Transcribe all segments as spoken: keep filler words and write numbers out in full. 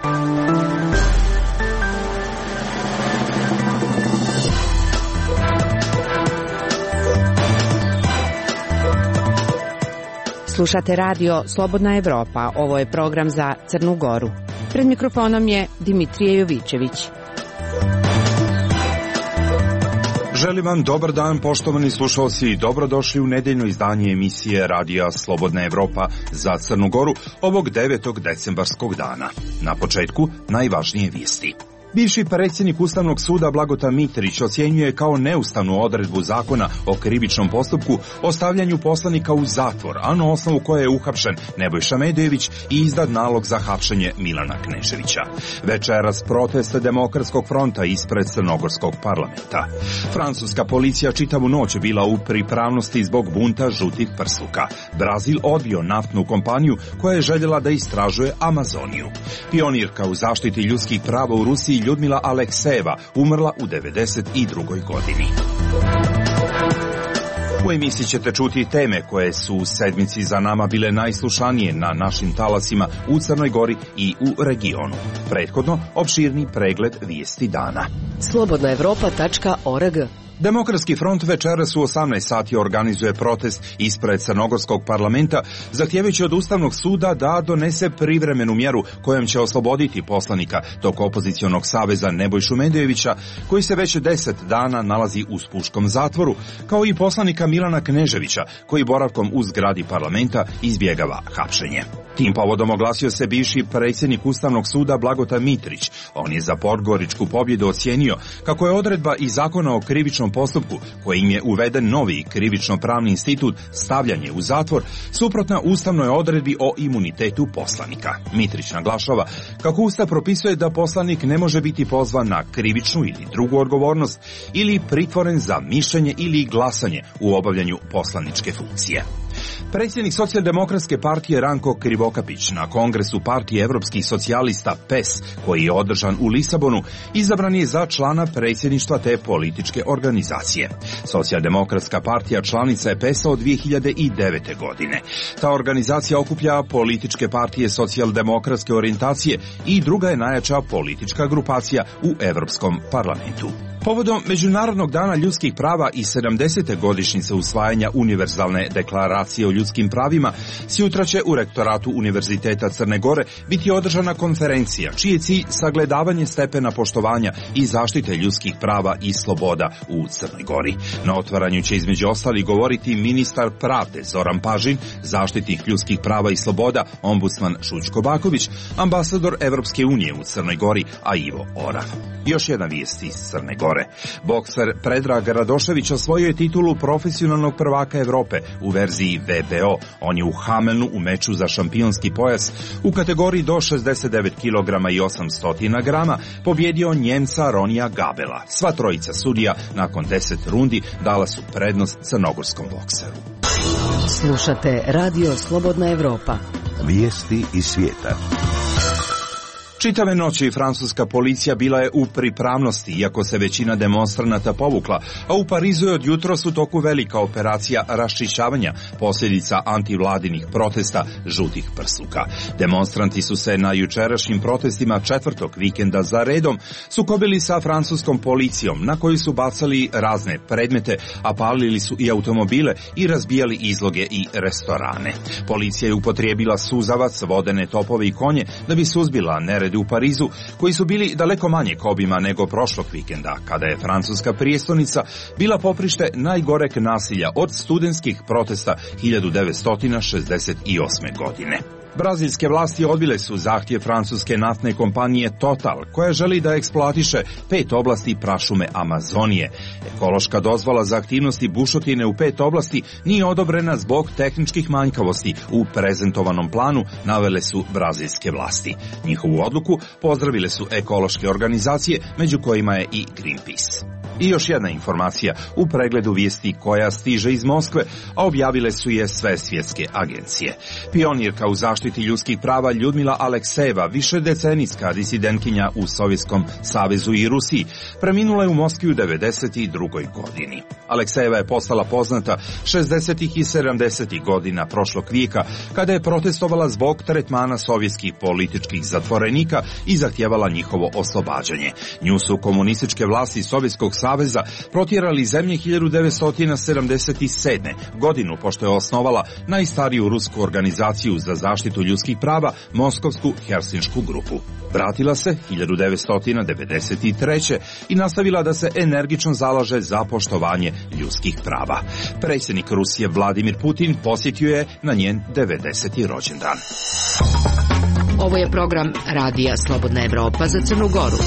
Slušate radio Slobodna Evropa, ovo je program za Crnu Goru. Pred mikrofonom je Dimitrije Jovićević. Želim vam dobar dan, poštovani slušalci, i dobrodošli u nedeljno izdanje emisije radija Slobodna Evropa za Crnu Goru ovog devetog decembarskog dana. Na početku najvažnije vijesti. Bivši predsjednik Ustavnog suda Blagota Mitrić ocjenjuje kao neustavnu odredbu zakona o krivičnom postupku o stavljanju poslanika u zatvor, a na osnovu koje je uhapšen Nebojša Medojević i izdat nalog za hapšenje Milana Kneževića. Večeras proteste Demokratskog fronta ispred Crnogorskog parlamenta. Francuska policija čitavu noć bila u pripravnosti zbog bunta žutih prsluka. Brazil odbio naftnu kompaniju koja je željela da istražuje Amazoniju. Pionirka u zaštiti ljudskih prava u Rusiji Ljudmila Aleksejeva umrla u devedeset drugoj godini. U emisiji ćete čuti teme koje su u sedmici za nama bile najslušanije na našim talasima u Crnoj Gori i u regionu. Prethodno, opširni pregled vijesti dana. slobodna evropa tačka org. Demokratski front večeras u osamnaest sati organizuje protest ispred Crnogorskog parlamenta, zahtijevajući od Ustavnog suda da donese privremenu mjeru kojom će osloboditi poslanika tog opozicionog saveza Nebojšu Medojevića, koji se već deset dana nalazi u spuškom zatvoru, kao i poslanika Milana Kneževića, koji boravkom u zgradi parlamenta izbjegava hapšenje. Tim povodom oglasio se bivši predsjednik Ustavnog suda Blagota Mitrić. On je za podgoričku pobjedu ocijenio kako je odredba iz zakona o krivičnom postupku, kojim je uveden novi krivično-pravni institut stavljanje u zatvor, suprotna ustavnoj odredbi o imunitetu poslanika. Mitrić naglašava kako Ustav propisuje da poslanik ne može biti pozvan na krivičnu ili drugu odgovornost ili pritvoren za mišljenje ili glasanje u obavljanju poslaničke funkcije. Predsjednik Socijaldemokratske partije Ranko Krivokapić na kongresu partije Evropskih socijalista P E S, koji je održan u Lisabonu, izabran je za člana predsjedništva te političke organizacije. Socijaldemokratska partija članica je P E S-a od dvije hiljade devete. godine. Ta organizacija okuplja političke partije socijaldemokratske orijentacije i druga je najjača politička grupacija u Evropskom parlamentu. Povodom Međunarodnog dana ljudskih prava i sedamdesete godišnjice usvajanja Univerzalne deklaracije o ljudskim pravima, sjutra će u rektoratu Univerziteta Crne Gore biti održana konferencija, čiji je cilj sagledavanje stepena poštovanja i zaštite ljudskih prava i sloboda u Crnoj Gori. Na otvaranju će između ostalih govoriti ministar pravde Zoran Pažin, zaštitnik ljudskih prava i sloboda ombudsman Šućko Baković, ambasador Evropske unije u Crnoj Gori, a Ivo Orav. Još jedna vijest iz Crne Gore. Bokser Predrag Radošević osvojio je titulu profesionalnog prvaka Evrope u verziji V B O. On je u Hamelnu u meču za šampionski pojas u kategoriji do šezdeset devet kilograma i osamsto grama pobjedio Njemca Ronija Gabela. Sva trojica sudija nakon deset rundi dala su prednost crnogorskom bokseru. Slušate radio Slobodna Evropa. Vijesti iz svijeta. Čitave noći francuska policija bila je u pripravnosti, iako se većina demonstranata povukla, a u Parizu je od jutros u toku velika operacija raščišćavanja posljedica antivladinih protesta žutih prsluka. Demonstranti su se na jučerašnjim protestima četvrtog vikenda za redom sukobili sa francuskom policijom, na koju su bacali razne predmete, a palili su i automobile i razbijali izloge i restorane. Policija je upotrijebila suzavac, vodene topove i konje da bi suzbila nered u Parizu, koji su bili daleko manjeg obima nego prošlog vikenda, kada je francuska prijestolnica bila poprište najgoreg nasilja od studentskih protesta hiljadu devetsto šezdeset osme. godine. Brazilske vlasti odbile su zahtjev francuske naftne kompanije Total, koja želi da eksploatiše pet oblasti prašume Amazonije. Ekološka dozvola za aktivnosti bušotine u pet oblasti nije odobrena zbog tehničkih manjkavosti u prezentovanom planu, navele su brazilske vlasti. Njihovu odluku pozdravile su ekološke organizacije, među kojima je i Greenpeace. I još jedna informacija u pregledu vijesti koja stiže iz Moskve, a objavile su je sve svjetske agencije. Pionirka u zaštiti ljudskih prava Ljudmila Aleksejeva, višedecenijska disidentkinja u Sovjetskom savezu i Rusiji, preminula je u Moskvi u devedeset drugoj godini. Aleksejeva je postala poznata šezdesetih i sedamdesetih godina prošlog vijeka, kada je protestovala zbog tretmana sovjetskih političkih zatvorenika i zahtijevala njihovo oslobađanje. Nju su komunističke vlasti Sovjetskog saveza protjerali iz zemlje hiljadu devetsto sedamdeset sedme. godinu, pošto je osnovala najstariju rusku organizaciju za zaštitu ljudskih prava, Moskovsku Helsinšku grupu. Vratila se hiljadu devetsto devedeset treće. i nastavila da se energično zalaže za poštovanje ljudskih prava. Predsjednik Rusije Vladimir Putin posjetio je na njen devedeseti rođendan. Ovo je program Radija Slobodna Evropa za Crnu Goru.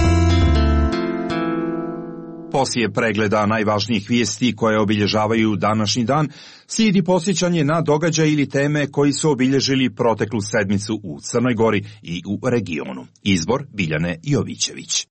Poslije pregleda najvažnijih vijesti koje obilježavaju današnji dan, slijedi posjećanje na događaj ili teme koji su obilježili proteklu sedmicu u Crnoj Gori i u regionu. Izbor Biljane Jovićević.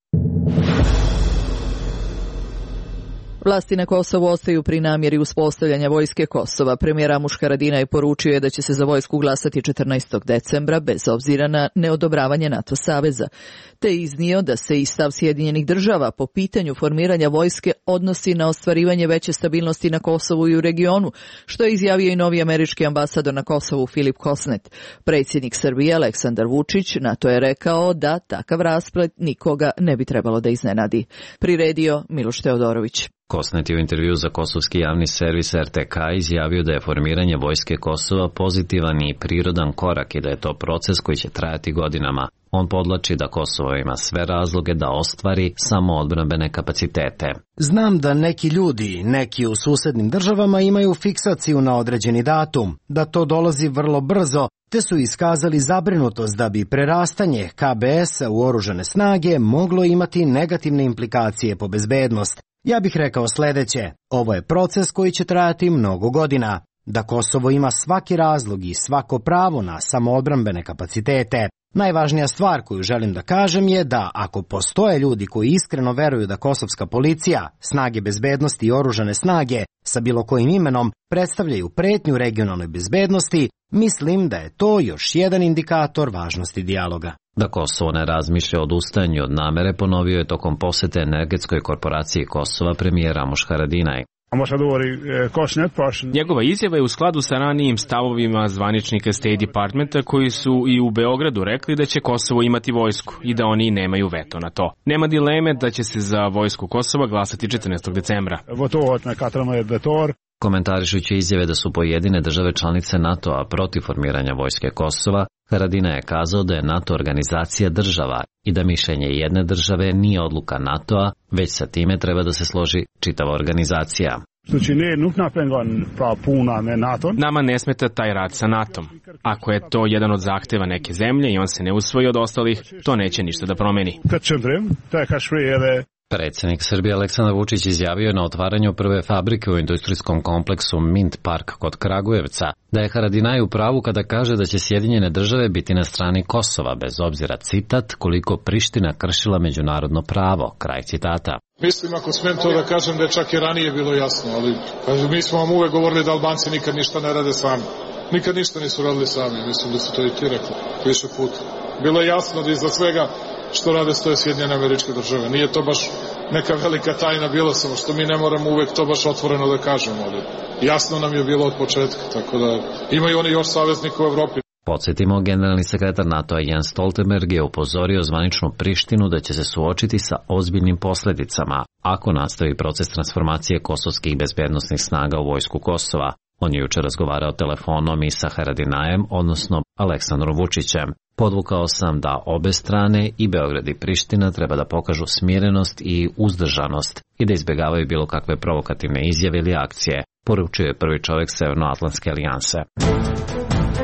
Vlasti na Kosovu ostaju pri namjeri uspostavljanja vojske Kosova. Premijer Ramuš Haradinaj poručio je da će se za vojsku glasati četrnaestog decembra bez obzira na neodobravanje NATO saveza, te iznio da se i stav Sjedinjenih država po pitanju formiranja vojske odnosi na ostvarivanje veće stabilnosti na Kosovu i u regionu, što je izjavio i novi američki ambasador na Kosovu Filip Kosnet. Predsjednik Srbije Aleksandar Vučić na to je rekao da takav rasplet nikoga ne bi trebalo da iznenadi. Priredio Miloš Teodorović. Kosnet je u intervju za kosovski javni servis R T K izjavio da je formiranje vojske Kosova pozitivan i prirodan korak i da je to proces koji će trajati godinama. On podlači da Kosovo ima sve razloge da ostvari samoodbrambene kapacitete. Znam da neki ljudi, neki u susednim državama imaju fiksaciju na određeni datum, da to dolazi vrlo brzo, te su iskazali zabrinutost da bi prerastanje K B S-a u oružane snage moglo imati negativne implikacije po bezbednost. Ja bih rekao sljedeće, ovo je proces koji će trajati mnogo godina, da Kosovo ima svaki razlog i svako pravo na samoodbrambene kapacitete. Najvažnija stvar koju želim da kažem je da ako postoje ljudi koji iskreno veruju da kosovska policija, snage bezbednosti i oružane snage sa bilo kojim imenom predstavljaju pretnju regionalnoj bezbednosti, mislim da je to još jedan indikator važnosti dijaloga. Da Kosovo ne razmišlja o odustajanju od namere, ponovio je tokom posete energetskoj korporaciji Kosova premijer Ramuš Haradinaj. Njegova izjava je u skladu sa ranijim stavovima zvaničnika State Departmenta koji su i u Beogradu rekli da će Kosovo imati vojsku i da oni nemaju veto na to. Nema dileme da će se za vojsku Kosova glasati četrnaestog decembra. Komentarišući izjave da su pojedine države članice NATO-a protiv formiranja vojske Kosova, Haradinaj je kazao da je NATO organizacija država i da mišljenje jedne države nije odluka NATO-a, već sa time treba da se složi čitava organizacija. Nama ne smeta taj rad sa NATO-om. Ako je to jedan od zahteva neke zemlje i on se ne usvoji od ostalih, to neće ništa da promeni. Predsjednik Srbije Aleksandar Vučić izjavio je na otvaranju prve fabrike u industrijskom kompleksu Mint Park kod Kragujevca da je Haradinaj u pravu kada kaže da će Sjedinjene države biti na strani Kosova, bez obzira, citat, koliko Priština kršila međunarodno pravo, kraj citata. Mislim, ako smijem to da kažem, da je čak i ranije bilo jasno, ali kažem, mi smo vam uvek govorili da Albanci nikad ništa ne rade sami. Nikad ništa nisu radili sami, mislim da su to i ti rekli više puta. Bilo je jasno da iza svega što rade stoje Sjedinjene Američke Države. Nije to baš neka velika tajna bilo, samo što mi ne moramo uvek to baš otvoreno da kažemo, ali jasno nam je bilo od početka, tako da imaju oni još saveznika u Evropi. Podsjetimo, generalni sekretar NATO-a Jens Stoltenberg je upozorio zvaničnu Prištinu da će se suočiti sa ozbiljnim posljedicama ako nastavi proces transformacije kosovskih bezbednosnih snaga u vojsku Kosova. On je jučer razgovarao telefonom i sa Haradinajem, odnosno Aleksandrom Vučićem. Podvukao sam da obe strane, i Beograd i Priština, treba da pokažu smirenost i uzdržanost i da izbjegavaju bilo kakve provokativne izjave ili akcije, poručio je prvi čovjek Severnoatlantske alijanse.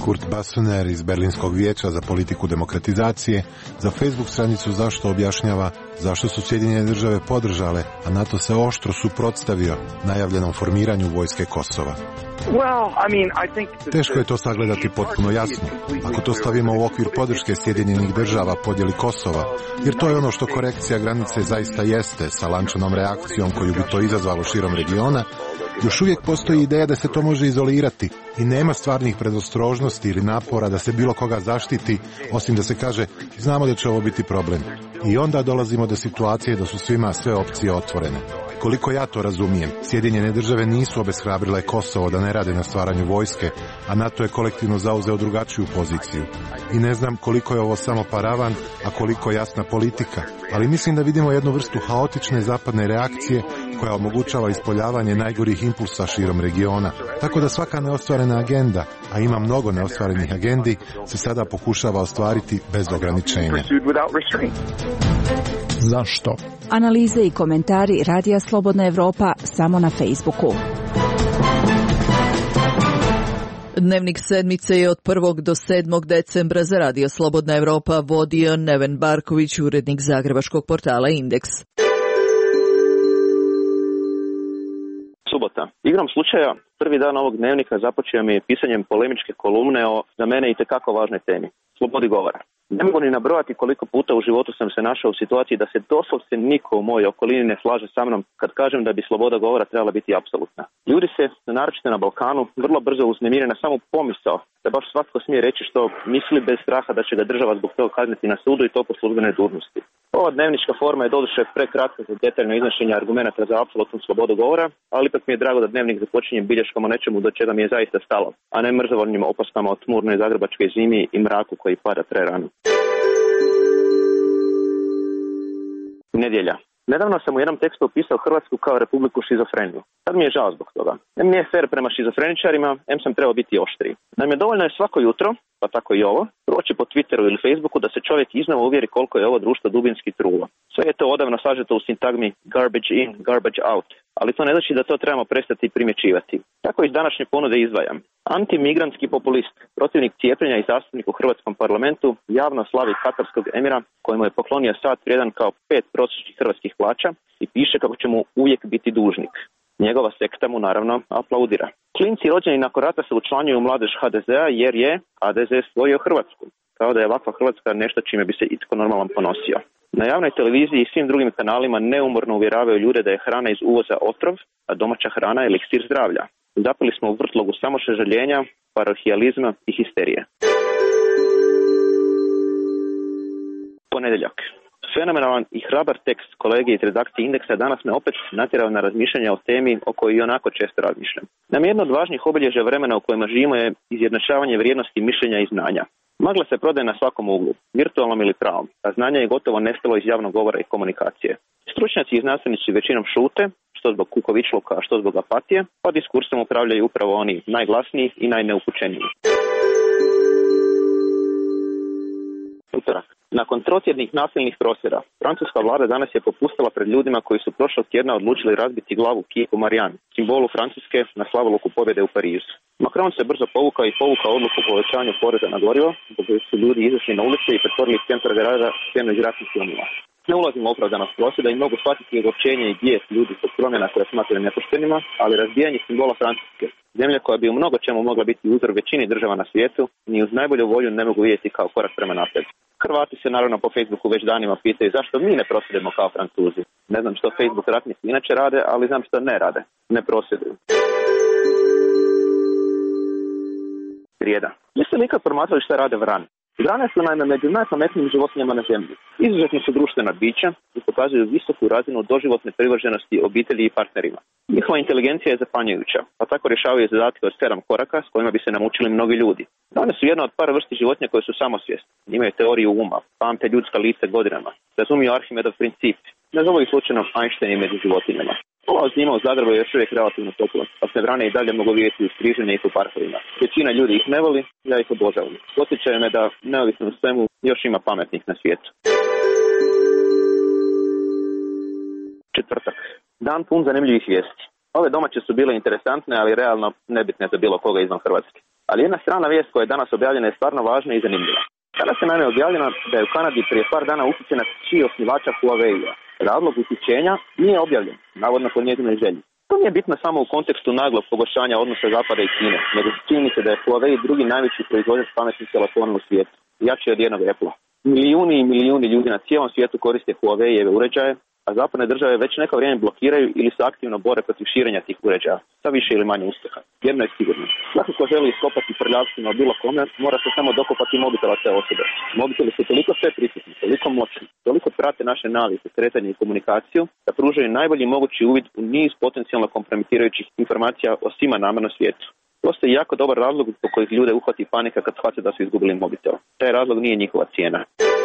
Kurt Bassener iz Berlinskog vijeća za politiku demokratizacije za Facebook stranicu Zašto objašnjava zašto su Sjedinjene države podržale, a NATO se oštro suprotstavio najavljenom formiranju vojske Kosova. Teško je to sagledati potpuno jasno, ako to stavimo u okvir podrške Sjedinjenih država podjeli Kosova, jer to je ono što korekcija granice zaista jeste, sa lančanom reakcijom koju bi to izazvalo širom regiona. Još uvijek postoji ideja da se to može izolirati i nema stvarnih predostrožnosti ili napora da se bilo koga zaštiti, osim da se kaže znamo da će ovo biti problem. I onda dolazimo do situacije da su svima sve opcije otvorene. Koliko ja to razumijem, Sjedinjene države nisu obeshrabrile Kosovo da ne rade na stvaranju vojske, a NATO je kolektivno zauzeo drugačiju poziciju. I ne znam koliko je ovo samo paravan, a koliko jasna politika, ali mislim da vidimo jednu vrstu haotične zapadne reakcije koja omogućava ispoljavanje najgorih impulsa širom regiona. Tako da svaka neostvarena agenda, a ima mnogo neostvarenih agendi, se sada pokušava ostvariti bez ograničenja. Zašto? Analize i komentari Radija Slobodna Evropa samo na Facebooku. Dnevnik sedmice je od prvog do sedmog decembra za Radio Slobodna Evropa vodio Neven Barković, urednik zagrebačkog portala Indeks. Subota. Igrom slučaja, prvi dan ovog dnevnika započeo mi je pisanjem polemičke kolumne o, za mene, itekako važnoj temi, slobodi govora. Ne mogu ni nabrojati koliko puta u životu sam se našao u situaciji da se doslovce niko u mojoj okolini ne slaže sa mnom kad kažem da bi sloboda govora trebala biti apsolutna. Ljudi se, naročito na Balkanu, vrlo brzo uznemire na samu pomisao da baš svatko smije reći što misli bez straha da će ga država zbog toga kazniti na sudu i to po službenoj dužnosti. Ova dnevnička forma je doduše prekratka za detaljno iznošenje argumenata za apsolutnu slobodu govora, ali ipak mi je drago da dnevnik započinje bilješkom o nečemu do čega mi je zaista stalo, a ne mrzovoljnim opaskama o tmurnoj zagrebačkoj zimi i mraku koji pada prerano. Nedjelja. Nedavno sam u jednom tekstu opisao Hrvatsku kao republiku šizofreniju. Sad mi je žao zbog toga. Em nije fair prema šizofreničarima, em sam trebao biti oštriji. Naime, dovoljno je svako jutro, pa tako i ovo, proći po Twitteru ili Facebooku da se čovjek iznova uvjeri koliko je ovo društvo dubinski trulo. Sve je to odavno sažeto u sintagmi garbage in, garbage out, ali to ne znači da to trebamo prestati primjećivati. Tako iz današnje ponude izdvajam. Antimigrantski populist, protivnik cijepljenja i zastupnik u Hrvatskom parlamentu, javno slavi katarskog emira kojemu je poklonio sat vrijedan kao pet prosječnih hrvatskih plaća i piše kako će mu uvijek biti dužnik. Njegova sekta mu naravno aplaudira. Klinci rođeni nakon rata se učlanjuju u mladež ha de zea jer je ha de ze stvorio Hrvatsku. Kao da je ovakva Hrvatska nešto čime bi se itko normalan ponosio. Na javnoj televiziji i svim drugim kanalima neumorno uvjeravaju ljude da je hrana iz uvoza otrov, a domaća hrana je eliksir zdravlja. Zapeli smo u vrtlogu samo žaljenja, parohijalizma i histerije. Ponedjeljak. Fenomenalan i hrabar tekst kolege iz redakcije Indeksa danas me opet natjerao na razmišljanje o temi o kojoj i onako često razmišljam. Nam jedno od važnijih obilježja vremena u kojima živimo je izjednačavanje vrijednosti mišljenja i znanja. Magla se prodaje na svakom uglu, virtualnom ili pravom, a znanje je gotovo nestalo iz javnog govora i komunikacije. Stručnjaci i znanstvenici većinom šute, što zbog kukavičluka, a što zbog apatije, pa diskursom upravljaju upravo oni najglasniji i najneupućeniji. Utorak. Nakon trotjednih nasilnih prosvjeda, francuska vlada danas je popustila pred ljudima koji su prošlog tjedna odlučili razbiti glavu kijepu Marianne, simbolu Francuske na slavoluku pobjede u Parizu. Macron se brzo povukao i povukao odluku o povećanju poreza na gorivo, zbog kojeg su ljudi izašli na ulice i pretvorili centar grada scenu iz ratnih filmova. Ne ulazimo u opravdanost prosvjeda i mogu shvatiti ogorčenje i bijes ljudi zbog promjena koje smatraju nepoštenima, ali razbijanje simbola Francuske, zemlje koja bi u mnogo čemu mogla biti uzor većini država na svijetu, ni uz najbolju volju ne mogu vidjeti kao korak prema naprijed. Hrvati se naravno po Facebooku već danima pitaju zašto mi ne prosvjedujemo kao Francuzi. Ne znam što Facebook ratnici inače rade, ali znam što ne rade. Ne prosvjeduju. Srijeda. Jeste li ikad promatrali šta rade vrane? Vrane su naime među najpametnijim životinjama na zemlji. Izuzetno su društvena bića i pokazuju visoku razinu doživotne privrženosti obitelji i partnerima. Njihova inteligencija je zapanjujuća, pa tako rješavaju zadatke od sedam koraka s kojima bi se namučili mnogi ljudi. Vrane su jedna od par vrsti životinja koje su samosvjesne. Imaju teoriju uma, pamte ljudska lica godinama, razumiju Arhimedov princip. Ne zovu ih slučajno Einstein među životinjama. Ova zima u Zagrebu je još uvijek relativno topla, pa se vrane i dalje mogu vidjeti u striženje i po parkovima. Većina ljudi ih ne voli, ja ih obožavam. Podsjećaju me da, neovisno o svemu, još ima pametnih na svijetu. Četvrtak. Dan pun zanimljivih vijesti. Ove domaće su bile interesantne, ali realno nebitne za bilo koga izvan Hrvatske. Ali jedna strana vijest koja je danas objavljena je stvarno važna i zanimljiva. Danas je naime objavljena da je u Kanadi prije par dana uhićena kći osnivača Huawei-a. Razlog uhićenja nije objavljen, navodno po njezinoj želji. To nije bitno samo u kontekstu naglog pogoršanja odnosa Zapada i Kine, nego čini se da je Huawei drugi najveći proizvođač pametnih telefona u svijetu, jači od jednog Apple-a. Milijuni i milijuni ljudi na cijelom svijetu koriste Huawei-eve uređaje, a zapadne države već neko vrijeme blokiraju ili se aktivno bore protiv širenja tih uređaja, sa više ili manje uspjeha. Jedno je sigurno. Svako ko želi iskopati prljavština bilo kome, mora se samo dokopati mobitela te osobe. Mobiteli su toliko sve prisutni, toliko moćni, toliko prate naše navike, kretanje i komunikaciju, da pružaju najbolji mogući uvid u niz potencijalno kompromitirajućih informacija o svima nama na svijetu. Postoji jako dobar razlog po kojih ljude uhvati panika kad shvate da su izgubili mobitel. Taj razlog nije njihova cijena.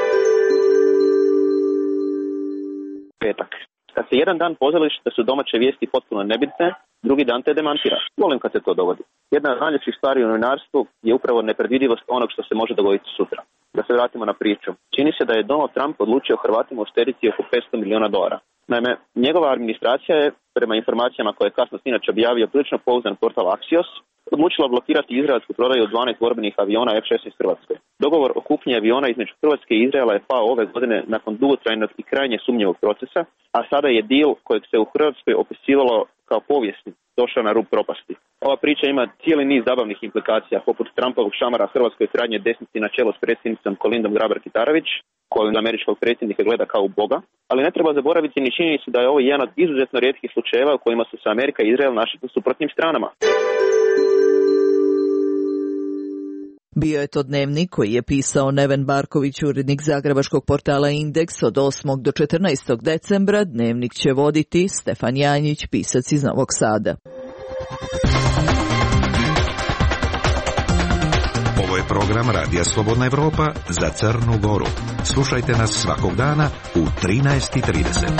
Petak. Kad se jedan dan pozvališ da su domaće vijesti potpuno nebitne, drugi dan te demantira. Volim kad se to dogodi. Jedna od najljepših stvari u novinarstvu je upravo nepredvidivost onog što se može dogoditi sutra. Da se vratimo na priču. Čini se da je Donald Trump odlučio Hrvatima uštediti oko petsto milijuna dolara. Naime, njegova administracija je, prema informacijama koje je kasno sinoć objavio prilično pouzdan portal Axios, odlučila blokirati izraelsku prodaju dvanaest borbenih aviona F šesnaest Hrvatskoj. Dogovor o kupnji aviona između Hrvatske i Izraela je pao ove godine nakon dugotrajnog i krajnje sumnjivog procesa, a sada je deal kojeg se u Hrvatskoj opisivalo kao povijesni došao na rub propasti. Ova priča ima cijeli niz zabavnih implikacija, poput Trumpovog šamara Hrvatskoj krajnje desnici na čelo s predsjednicom Kolindom Grabar-Kitarović, koju američkog predsjednika gleda kao u Boga, ali ne treba zaboraviti ni činjenicu da je ovo jedan od izuzetno rijetkih slučajeva u kojima su se Amerika i Izrael našli u suprotnim stranama. Bio je to dnevnik koji je pisao Neven Barković, urednik zagrebačkog portala Indeks od osmog do četrnaestog decembra. Dnevnik će voditi Stefan Janjić, pisac iz Novog Sada. Ovo je program Radija Slobodna Evropa za Crnu Goru. Slušajte nas svakog dana u trinaest i trideset.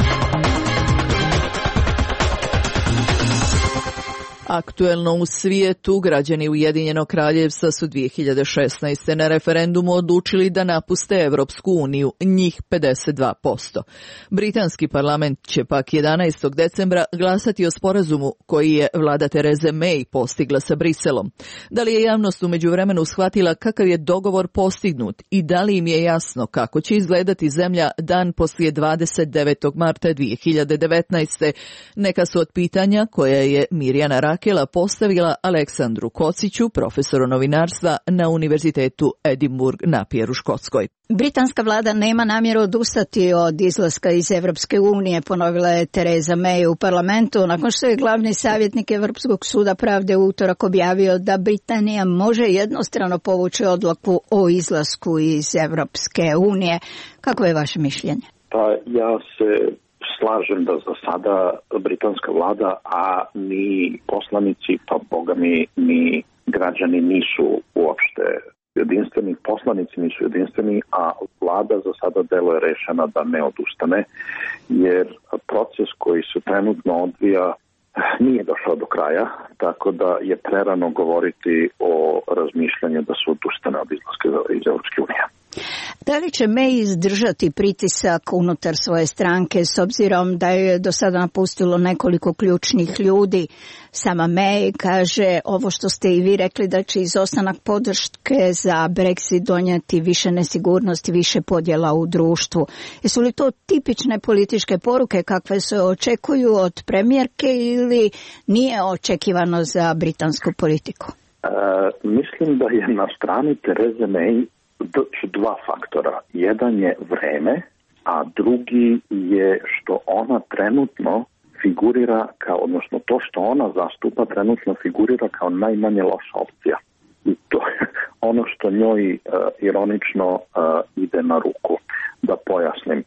Aktuelno u svijetu, građani Ujedinjenog Kraljevstva su dvije hiljade šesnaeste. na referendumu odlučili da napuste Evropsku uniju, njih pedeset dva posto. Britanski parlament će pak jedanaestog decembra glasati o sporazumu koji je vlada Tereze May postigla sa Briselom. Da li je javnost u međuvremenu shvatila kakav je dogovor postignut i da li im je jasno kako će izgledati zemlja dan poslije dvadeset devetog marta dvije hiljade devetnaeste. Neka su od pitanja koja je Mirjana Rak Rakela postavila Aleksandru Kociću, profesoru novinarstva na Univerzitetu Edinburgh Napier u Škotskoj. Britanska vlada nema namjeru odustati od izlaska iz Evropske unije, ponovila je Tereza May u parlamentu, nakon što je glavni savjetnik Evropskog suda pravde u utorak objavio da Britanija može jednostrano povući odluku o izlasku iz Evropske unije. Kako je vaše mišljenje? Pa ja se slažem da za sada britanska vlada, a ni poslanici, pa boga mi, ni građani nisu uopšte jedinstveni, poslanici nisu jedinstveni, a vlada za sada deluje rešena da ne odustane, jer proces koji se trenutno odvija nije došao do kraja, tako da je prerano govoriti o razmišljanju da se odustane od izlaska iz Evropske unije. Da li će May izdržati pritisak unutar svoje stranke s obzirom da je do sada napustilo nekoliko ključnih ljudi? Sama May kaže ovo što ste i vi rekli, da će izostanak podrške za Brexit donijeti više nesigurnosti, više podjela u društvu. Jesu li to tipične političke poruke kakve se očekuju od premijerke ili nije očekivano za britansku politiku? E, mislim da je na strani Tereze May su dva faktora. Jedan je vreme, a drugi je što ona trenutno figurira kao, odnosno to što ona zastupa trenutno figurira kao najmanje loša opcija. I to je ono što njoj uh, ironično uh, ide na ruku. Da pojasnim.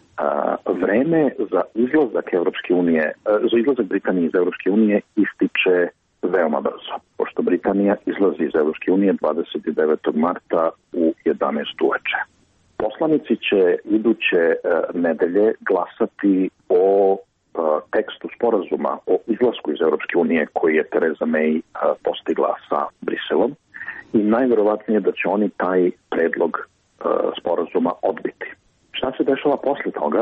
Uh, vreme za izlazak Evropske unije, uh, za izlazak Britanije iz Evropske unije ističe veoma brzo, pošto Britanija izlazi iz Evropske unije dvadeset devetog marta u jedanaest uveče. Poslanici će iduće uh, nedelje glasati o uh, tekstu sporazuma o izlasku iz Evropske unije koji je Tereza May uh, postigla sa Briselom i najverovatnije da će oni taj predlog uh, sporazuma odbiti. Šta se dešava posle toga?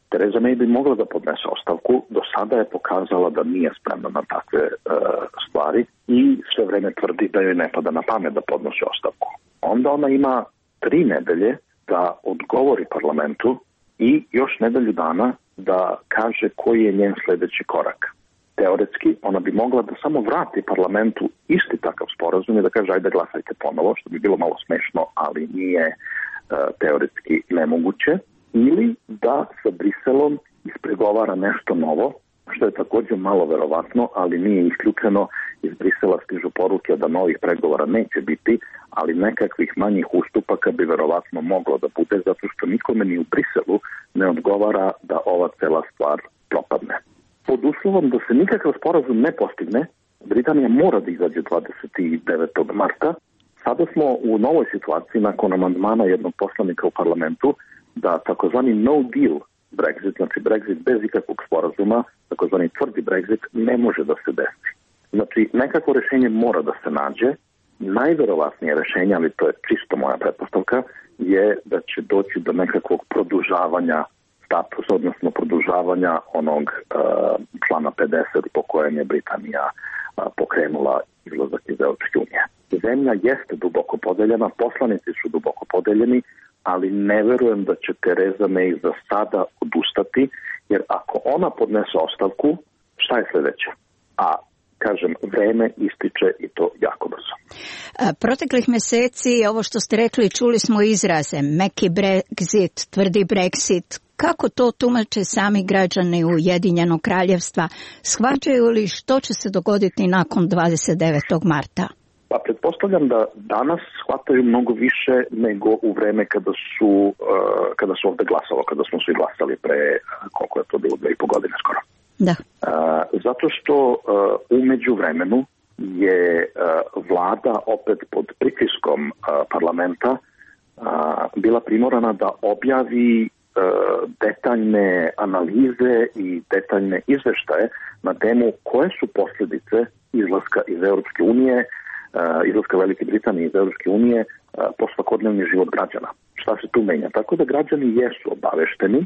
Tereza May bi mogla da podnese ostavku, do sada je pokazala da nije spremna na takve e, stvari i sve vreme tvrdi da joj ne pada na pamet da podnosi ostavku. Onda ona ima tri nedelje da odgovori parlamentu i još nedelju dana da kaže koji je njen sledeći korak. Teoretski, ona bi mogla da samo vrati parlamentu isti takav sporazum i da kaže ajde glasajte ponovo, što bi bilo malo smešno, ali nije e, teoretski nemoguće. Ili da sa Briselom ispregovara nešto novo, što je također malo verovatno, ali nije isključeno. Iz Brisela stižu poruke da novih pregovora neće biti, ali nekakvih manjih ustupaka bi verovatno moglo da bude, zato što nikome ni u Briselu ne odgovara da ova cela stvar propadne. Pod uslovom da se nikakav sporazum ne postigne, Britanija mora da izađe dvadeset devetog marta. Sada smo u novoj situaciji nakon amandmana jednog poslanika u parlamentu da takozvani no deal Brexit, znači Brexit bez ikakvog sporazuma, takozvani tvrdi Brexit, ne može da se desi. Znači, nekako rešenje mora da se nađe. Najverovatnije rešenje, ali to je čisto moja pretpostavka, je da će doći do nekakvog produžavanja statusa, odnosno produžavanja onog uh, člana pedeset po kojem je Britanija uh, pokrenula izlazak iz Europske unije. Zemlja jeste duboko podeljena, poslanici su duboko podeljeni, ali ne verujem da će Tereza May za sada odustati, jer ako ona podnese ostavku, šta je sledeće? A kažem, vreme ističe i to jako brzo. Proteklih meseci, ovo što ste rekli, čuli smo izraze meki Brexit, tvrdi Brexit. Kako to tumače sami građani Ujedinjenog kraljevstva? Shvaćaju li što će se dogoditi nakon dvadeset devetog marta? Pa pretpostavljam da danas shvataju mnogo više nego u vreme kada su, uh, kada su ovde glasalo, kada smo svi glasali pre, koliko je to bilo, dve i po godine skoro. Da. Uh, zato što uh, umeđu vremenu je uh, vlada opet pod pritiskom uh, parlamenta uh, bila primorana da objavi uh, detaljne analize i detaljne izveštaje na temu koje su posljedice izlaska iz Europske unije, uh, izlaska Velike Britanije iz Europske unije uh, po svakodnevni život građana. Šta se tu menja? Tako da građani jesu obavešteni,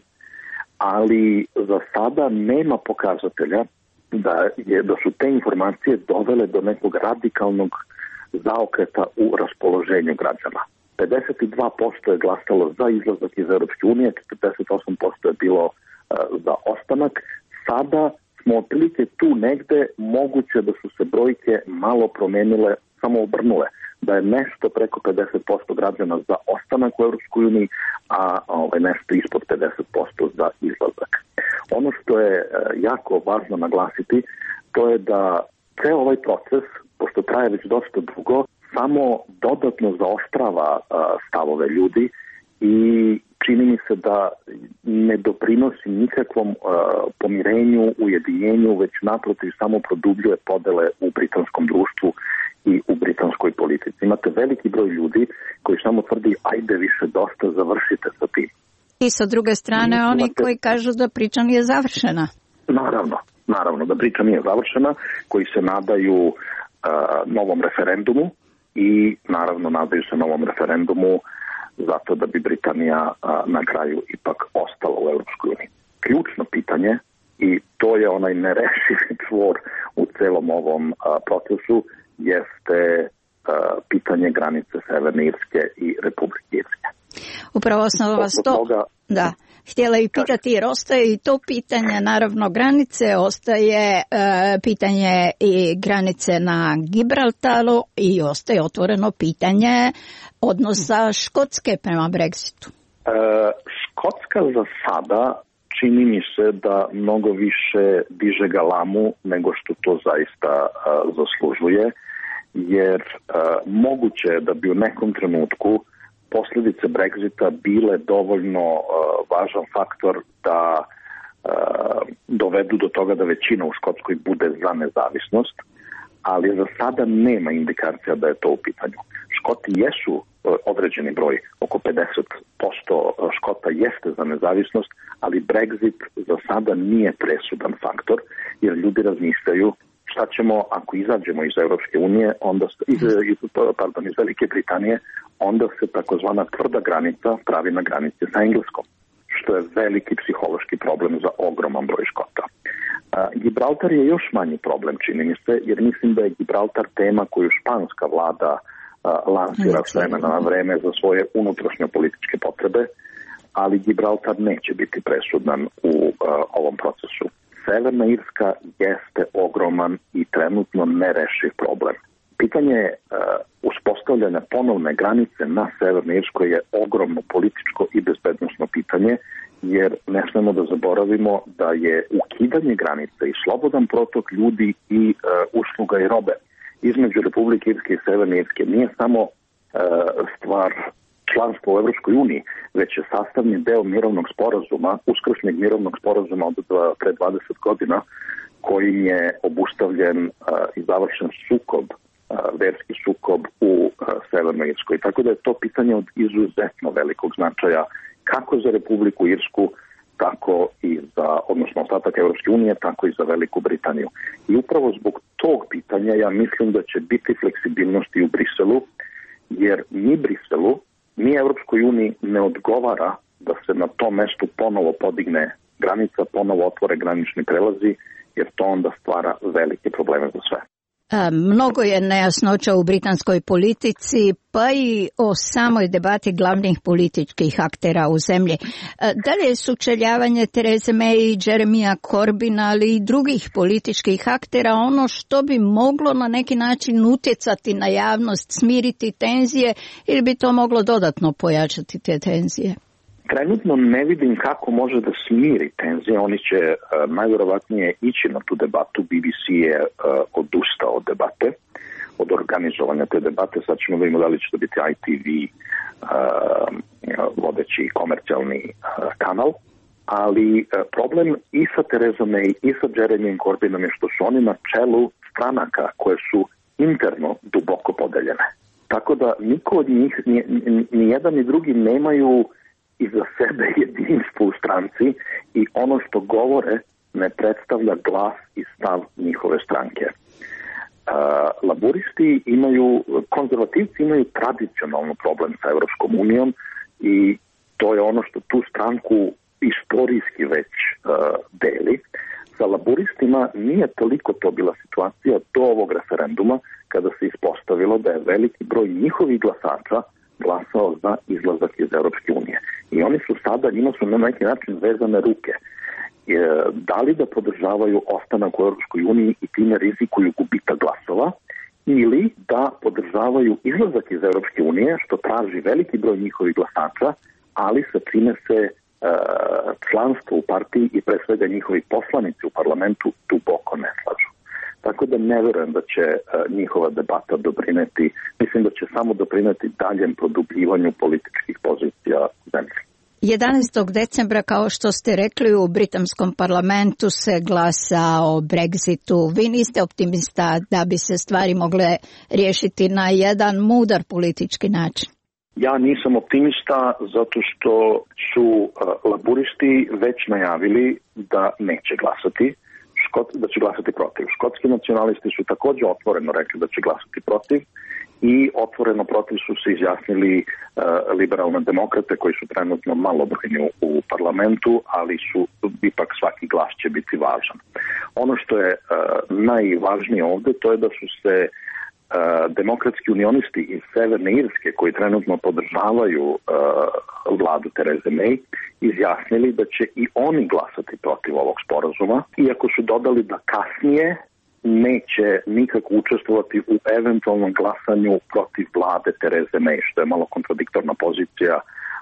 ali za sada nema pokazatelja da, je, da su te informacije dovele do nekog radikalnog zaokreta u raspoloženju građana. pedeset dva posto je glasalo za izlazak iz Europske unije, četrdeset osam posto je bilo uh, za ostanak. Sada smo otprilike tu negde, moguće da su se brojke malo promenile, samo obrnule, da je nešto preko pedeset posto građana za ostanak u Europskoj uniji, a ovaj, nešto ispod pedeset posto za izlazak. Ono što je e, jako važno naglasiti, to je da ceo ovaj proces, pošto traje već dosta dugo, samo dodatno zaoštrava e, stavove ljudi i čini mi se da ne doprinosi nikakvom e, pomirenju, ujedinjenju, već naprotiv samo produbljuje podele u britanskom društvu i u britanskoj politici. Imate veliki broj ljudi koji samo tvrdi ajde više dosta, završite sa tim. I sa druge strane I, oni imate... koji kažu da priča nije završena. Naravno, naravno da priča nije završena, koji se nadaju uh, novom referendumu i naravno nadaju se novom referendumu zato da bi Britanija uh, na kraju ipak ostala u Europskoj uniji. Ključno pitanje, i to je onaj nerešivi čvor u celom ovom uh, procesu, jeste uh, pitanje granice Severne Irske i Republike Irske. Upravo sam vas to toga, da, htjela i pitati, jer ostaje i to pitanje, naravno granice, ostaje uh, pitanje i granice na Gibraltaru i ostaje otvoreno pitanje odnosa Škotske prema Brexitu. Uh, Škotska za sada čini mi se da mnogo više diže galamu nego što to zaista uh, zaslužuje, jer uh, moguće je da bi u nekom trenutku posljedice Brexita bile dovoljno uh, važan faktor da uh, dovedu do toga da većina u Škotskoj bude za nezavisnost, ali za sada nema indikacija da je to u pitanju. Škoti jesu uh, određeni broj, oko pedeset posto Škota jeste za nezavisnost, ali Brexit za sada nije presudan faktor, jer ljudi razmišljaju šta ćemo ako izađemo iz Europske unije, onda iz, pardon, iz Velike Britanije, onda se takozvana tvrda granica pravi na granici sa Engleskom. što je veliki psihološki problem za ogroman broj Škota. Gibraltar je još manji problem, čini mi se, jer mislim da je Gibraltar tema koju španska vlada lansira s vremena na vreme za svoje unutrašnje političke potrebe, ali Gibraltar neće biti presudan u uh, ovom procesu. Severna Irska jeste ogroman i trenutno nerešiv problem. Pitanje uh, uspostavljanja ponovne granice na Severnoj Irskoj je ogromno političko i bezbednosno pitanje, jer ne smemo da zaboravimo da je ukidanje granice i slobodan protok ljudi i uh, usluga i robe između Republike Irske i Severne Irske nije samo uh, stvar članstva u Evropskoj uniji, već je sastavni deo mirovnog sporazuma, uskrsnjeg mirovnog sporazuma od pre dvadeset godina, kojim je obustavljen uh, i završen sukob, uh, verski sukob u uh, Severnoj Irskoj. Tako da je to pitanje od izuzetno velikog značaja kako za Republiku Irsku, tako i za, odnosno ostatak Evropske unije, tako i za Veliku Britaniju. I upravo zbog tog pitanja ja mislim da će biti fleksibilnosti u Briselu, jer ni Briselu, ni Evropskoj uniji ne odgovara da se na tom mestu ponovo podigne granica, ponovo otvore granični prelazi, jer to onda stvara velike probleme za sve. Mnogo je nejasnoća u britanskoj politici, pa i o samoj debati glavnih političkih aktera u zemlji. Da li je sučeljavanje Therese May i Jeremija Corbina, ali i drugih političkih aktera ono što bi moglo na neki način utjecati na javnost, smiriti tenzije ili bi to moglo dodatno pojačati te tenzije? Trenutno ne vidim kako može da smiri tenzije. Oni će uh, najvjerovatnije ići na tu debatu. B B C je uh, odustao od debate, od organizovanja te debate. Sad ćemo da vidimo da li će to biti I T V, uh, vodeći komercijalni uh, kanal. Ali uh, problem i sa Theresa May i sa Jeremyjem Corbynom je što su oni na čelu stranaka koje su interno duboko podeljene. Tako da niko od njih, ni, ni, ni jedan ni drugi nemaju iza sebe jedinstvo u stranci i ono što govore ne predstavlja glas i stav njihove stranke. Uh, laburisti imaju, konzervativci imaju tradicionalno problem sa Evropskom unijom i to je ono što tu stranku istorijski već uh, deli. Sa laburistima nije toliko to bila situacija do ovog referenduma kada se ispostavilo da je veliki broj njihovih glasača glasao za izlazak iz Evropske unije. I oni su sada, njima su na neki način vezane ruke. E, da li da podržavaju ostanak u Evropskoj uniji i time rizikuju gubitak glasova, ili da podržavaju izlazak iz Evropske unije, što traži veliki broj njihovih glasača, ali sa čime se e, članstvo u partiji i pre svega njihovi poslanici u parlamentu duboko ne slažu. Tako da ne verujem da će uh, njihova debata doprineti, mislim da će samo doprineti daljem produbljivanju političkih pozicija u zemlji. jedanaestog decembra, kao što ste rekli, u britanskom parlamentu se glasa o Brexitu. Vi niste optimista da bi se stvari mogle riješiti na jedan mudar politički način? Ja nisam optimista zato što su uh, laburisti već najavili da neće glasati. da će glasati protiv. Škotski nacionalisti su također otvoreno rekli da će glasati protiv i otvoreno protiv su se izjasnili uh, liberalne demokrate koji su trenutno malobrojni u, u parlamentu, ali su ipak svaki glas će biti važan. Ono što je uh, najvažnije ovdje to je da su se uh, demokratski unionisti iz Severne Irske koji trenutno podržavaju uh, vladu Therese May izjasnili da će i oni glasati protiv ovog sporazuma, iako su dodali da kasnije neće nikako učestvovati u eventualnom glasanju protiv vlade Therese May, što je malo kontradiktorna pozicija,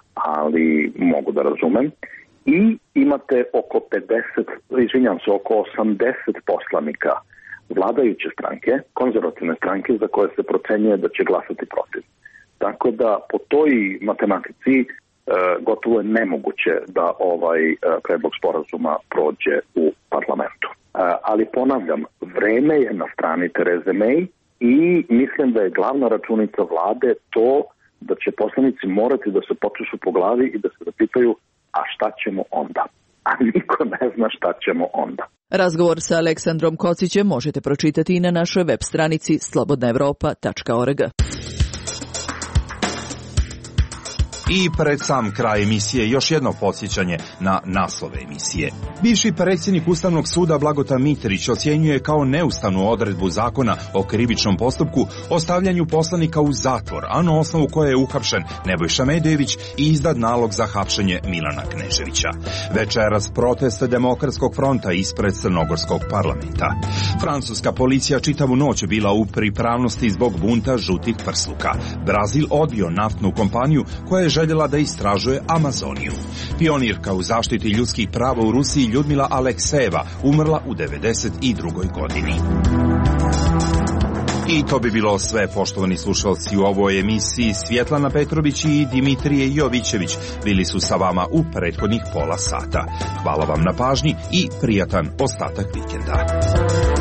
ali mogu da razumem. I imate oko pedeset, izvinjam se, oko osamdeset poslanika vladajuće stranke, konzervativne stranke za koje se procenjuje da će glasati protiv. Tako da po toj matematici e, gotovo je nemoguće da ovaj e, predlog sporazuma prođe u parlamentu. E, ali ponavljam, vreme je na strani Therese May i mislim da je glavna računica vlade to da će poslanici morati da se počešu po glavi i da se zapitaju a šta ćemo onda? A niko ne zna šta ćemo onda. Razgovor sa Aleksandrom Kocićem možete pročitati i na našoj web stranici slobodna evropa tačka org. I pred sam kraj emisije još jedno podsjećanje na naslove emisije. Bivši predsjednik Ustavnog suda Blagota Mitrić ocjenjuje kao neustavnu odredbu zakona o krivičnom postupku o stavljanju poslanika u zatvor, a na osnovu koje je uhapšen Nebojša Medojević i izdat nalog za hapšenje Milana Kneževića. Večeras protest Demokratskog fronta ispred Crnogorskog parlamenta. Francuska policija čitavu noć bila u pripravnosti zbog bunta žutih prsluka. Brazil odbio naftnu kompaniju koja je željela da istražuje Amazoniju. Pionirka u zaštiti ljudskih prava u Rusiji Ljudmila Aleksejeva umrla u devedeset drugoj godini. I to bi bilo sve, poštovani slušalci, u ovoj emisiji. Svjetlana Petrović i Dimitrije Jovićević bili su sa vama u prethodnih pola sata. Hvala vam na pažnji i prijatan ostatak vikenda.